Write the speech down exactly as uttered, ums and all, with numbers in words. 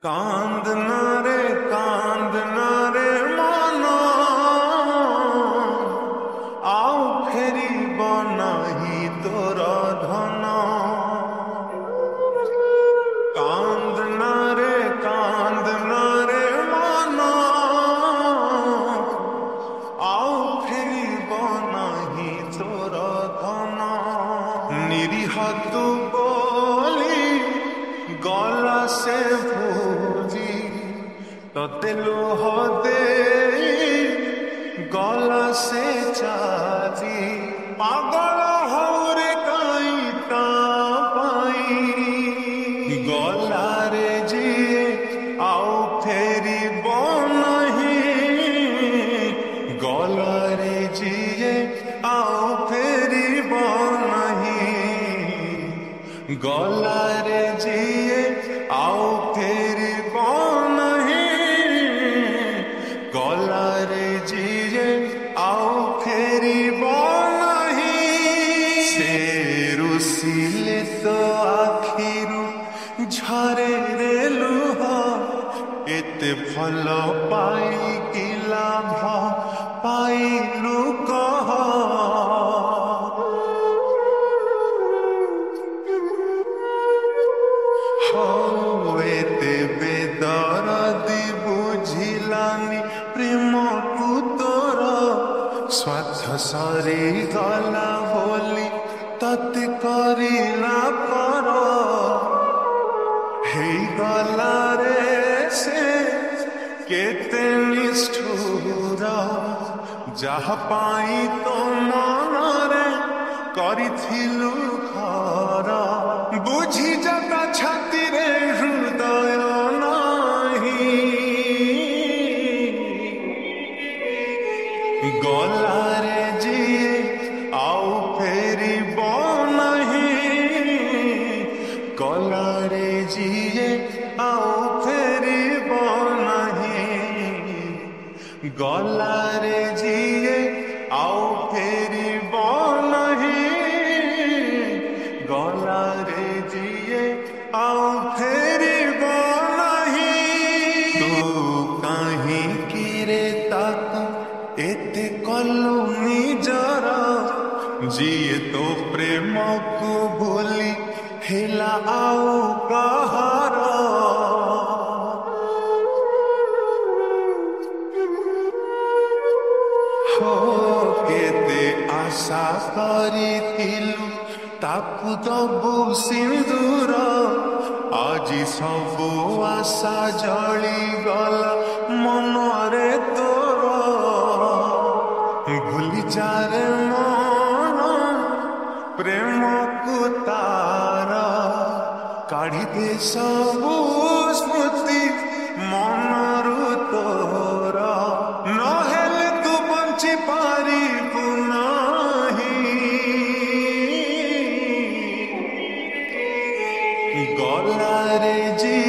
कांदना रे कांदना रे माना आउ फेरी बनाही तोर धन कांदना रे कांदना रे माना आउ फेरी बनाही तोर धन निरीह तू बोली गला से भूजी तते लोह दे गला से चाची पागल हौरे काई ता पाई गला रे जी आओ फेरी बनही गला रे जी आओ फेरी बनही गला रे जी आओ फेरी बनही गला रे जी आओ फेरी बनही से रुसिले तो आखिरु झरे रे लुह एते फल पाई कि लाभ पाइलु कह एते बेदरदी बुझिलानी प्रेम को तोर स्वार्थ सरी गला बोली तते करिला पर हे गला रे से केते निष्ठुर जहा पाई तो मनरे करिथिलु घर बुझी जता छाती रे हृदय नाही गला रे जी आओ फेरी बनही गला रे जी आओ फेरी बनही गला रे जी आओ फेरी बनही गला रे जी आओ फेरी बनही तू कहीं किरे ताक एते कलु निजर जिए तो प्रेम को भूली हेला आओ कहर हो केते आशा करिथिलु ताकु दबु सिंदूर आजी सबु आशा जली गला मनरे तोर भूली जारे मन प्रेम को तार काढ़ी दे सबु स्मृति मनरु तोर नहेले तू बंची पारिबु नाही गला रे जी